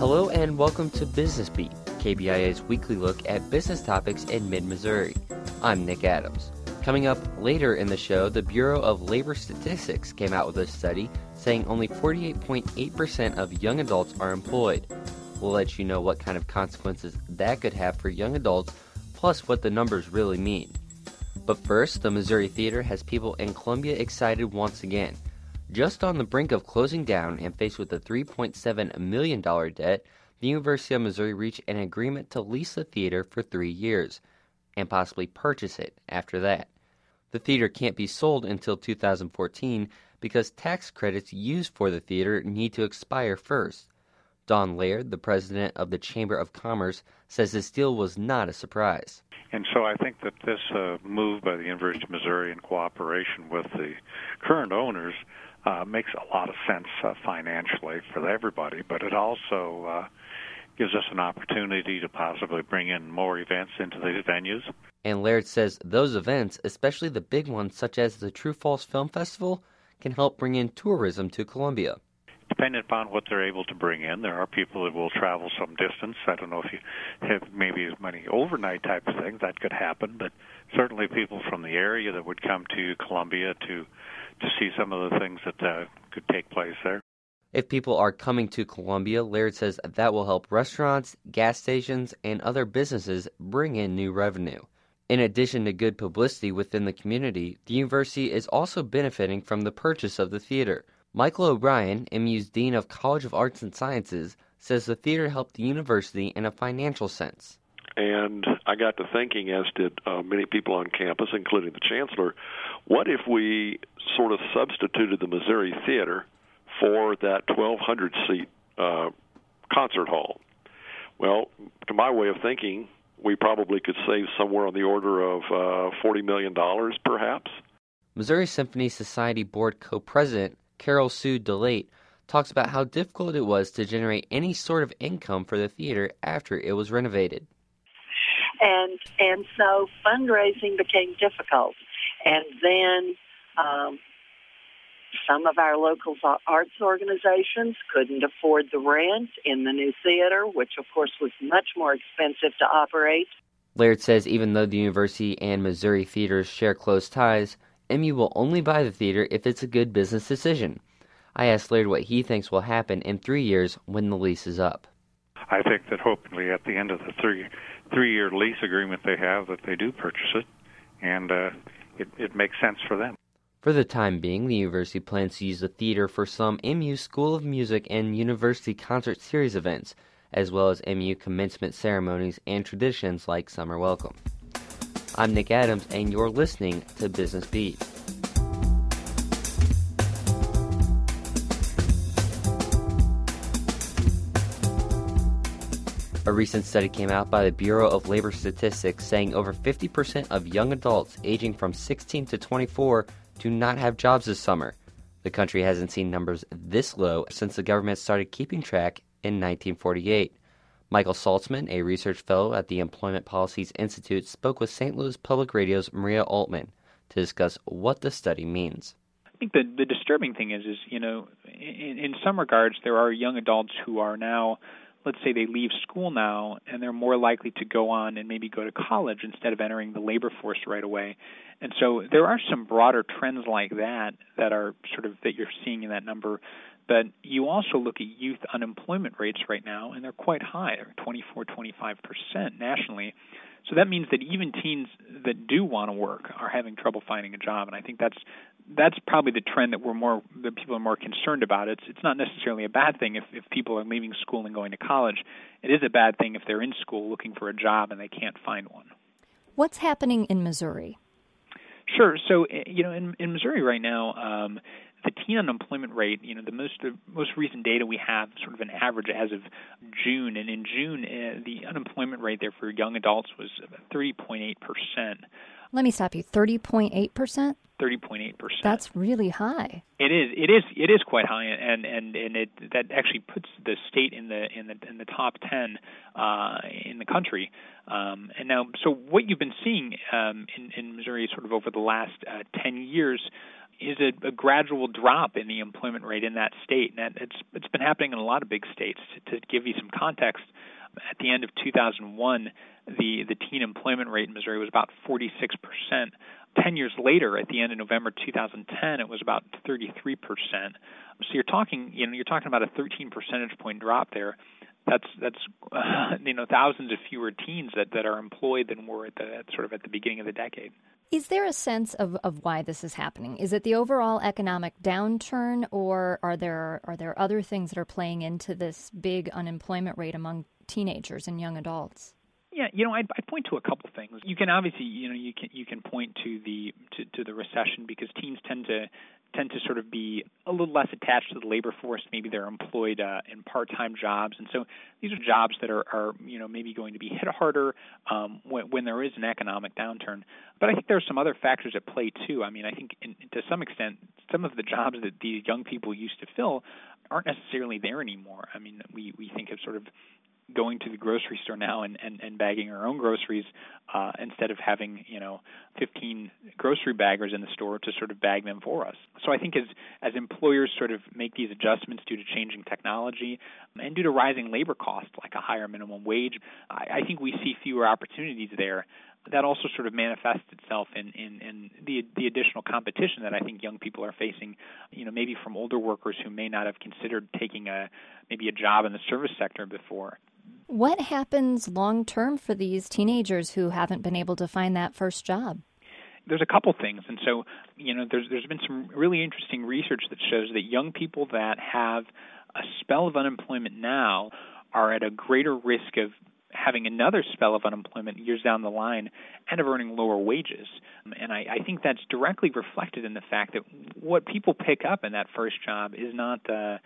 Hello and welcome to Business Beat, KBIA's weekly look at business topics in mid-Missouri. I'm Nick Adams. Coming up later in the show, the Bureau of Labor Statistics came out with a study saying only 48.8% of young adults are employed. We'll let you know what kind of consequences that could have for young adults, plus what the numbers really mean. But first, the Missouri Theater has people in Columbia excited once again. Just on the brink of closing down and faced with a $3.7 million debt, the University of Missouri reached an agreement to lease the theater for 3 years, and possibly purchase it after that. The theater can't be sold until 2014 because tax credits used for the theater need to expire first. Don Laird, the president of the Chamber of Commerce, says this deal was not a surprise. And so I think that this move by the University of Missouri in cooperation with the current owners makes a lot of sense financially for everybody, but it also gives us an opportunity to possibly bring in more events into these venues. And Laird says those events, especially the big ones such as the True Falls Film Festival, can help bring in tourism to Columbia. Depending upon what they're able to bring in, there are people that will travel some distance. I don't know if you have maybe as many overnight type of things, that could happen, but certainly people from the area that would come to Columbia to see some of the things that could take place there. If people are coming to Columbia, Laird says that will help restaurants, gas stations, and other businesses bring in new revenue. In addition to good publicity within the community, the university is also benefiting from the purchase of the theater. Michael O'Brien, MU's Dean of College of Arts and Sciences, says the theater helped the university in a financial sense. And I got to thinking, as did many people on campus, including the chancellor, what if we sort of substituted the Missouri Theater for that 1,200-seat concert hall? Well, to my way of thinking, we probably could save somewhere on the order of $40 million, perhaps. Missouri Symphony Society Board co-president Carol Sue DeLate talks about how difficult it was to generate any sort of income for the theater after it was renovated. And so fundraising became difficult. And then some of our local arts organizations couldn't afford the rent in the new theater, which of course was much more expensive to operate. Laird says even though the university and Missouri theaters share close ties, MU will only buy the theater if it's a good business decision. I asked Laird what he thinks will happen in 3 years when the lease is up. I think that hopefully at the end of the three-year lease agreement they have, that they do purchase it, and it makes sense for them. For the time being, the university plans to use the theater for some MU School of Music and University Concert Series events, as well as MU commencement ceremonies and traditions like Summer Welcome. I'm Nick Adams, and you're listening to Business Beat. A recent study came out by the Bureau of Labor Statistics saying over 50% of young adults aging from 16 to 24 do not have jobs this summer. The country hasn't seen numbers this low since the government started keeping track in 1948. Michael Saltzman, a research fellow at the Employment Policies Institute, spoke with St. Louis Public Radio's Maria Altman to discuss what the study means. I think the disturbing thing is in some regards, there are young adults who are now, let's say they leave school now, and they're more likely to go on and maybe go to college instead of entering the labor force right away. And so there are some broader trends like that are sort of that you're seeing in that number. But you also look at youth unemployment rates right now, and they're quite high. They're 25% nationally. So that means that even teens that do want to work are having trouble finding a job, and I think that's probably the trend that people are more concerned about. It's not necessarily a bad thing if people are leaving school and going to college. It is a bad thing if they're in school looking for a job and they can't find one. What's happening in Missouri? Sure. So in Missouri right now, the teen unemployment rate, the most recent data we have, sort of an average as of June, and in June, the unemployment rate there for young adults was 30.8%. Let me stop you. 30.8%? 30.8%. That's really high. It is quite high, and that actually puts the state in the top 10 in the country. And now, so what you've been seeing in Missouri, sort of over the last 10 years. is a gradual drop in the employment rate in that state. And it's been happening in a lot of big states. To give you some context, at the end of 2001, the teen employment rate in Missouri was about 46%. 10 years later, at the end of November 2010, it was about 33%. So you're talking about a 13 percentage point drop there. That's thousands of fewer teens that are employed than were at the beginning of the decade. Is there a sense of why this is happening? Is it the overall economic downturn, or are there other things that are playing into this big unemployment rate among teenagers and young adults? Yeah, I'd point to a couple things. You can obviously, you can point to the recession, because teens tend to sort of be a little less attached to the labor force. Maybe they're employed in part-time jobs, and so these are jobs that are maybe going to be hit harder when there is an economic downturn. But I think there are some other factors at play too. I mean, I think to some extent, some of the jobs that these young people used to fill aren't necessarily there anymore. I mean, we think of sort of going to the grocery store now and bagging our own groceries instead of having 15 grocery baggers in the store to sort of bag them for us. So I think as employers sort of make these adjustments due to changing technology and due to rising labor costs like a higher minimum wage, I think we see fewer opportunities there. That also sort of manifests itself in the additional competition that I think young people are facing, maybe from older workers who may not have considered taking maybe a job in the service sector before. What happens long term for these teenagers who haven't been able to find that first job? There's a couple things, and so there's been some really interesting research that shows that young people that have a spell of unemployment now are at a greater risk of having another spell of unemployment years down the line and of earning lower wages. And I think that's directly reflected in the fact that what people pick up in that first job is not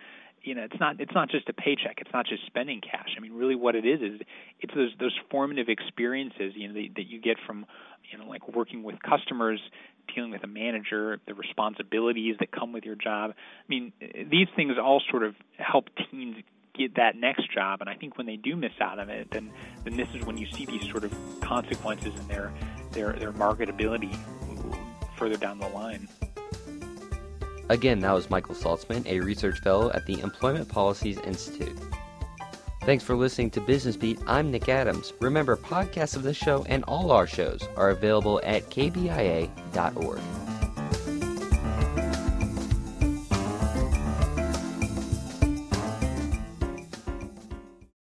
it's not just a paycheck. It's not just spending cash. I mean, really what it is it's those formative experiences, that you get from, like working with customers, dealing with a manager, the responsibilities that come with your job. I mean, these things all sort of help teens get that next job, and I think when they do miss out on it, then this is when you see these sort of consequences in their marketability further down the line. Again, that was Michael Saltzman, a research fellow at the Employment Policies Institute. Thanks for listening to Business Beat. I'm Nick Adams. Remember, podcasts of this show and all our shows are available at kbia.org.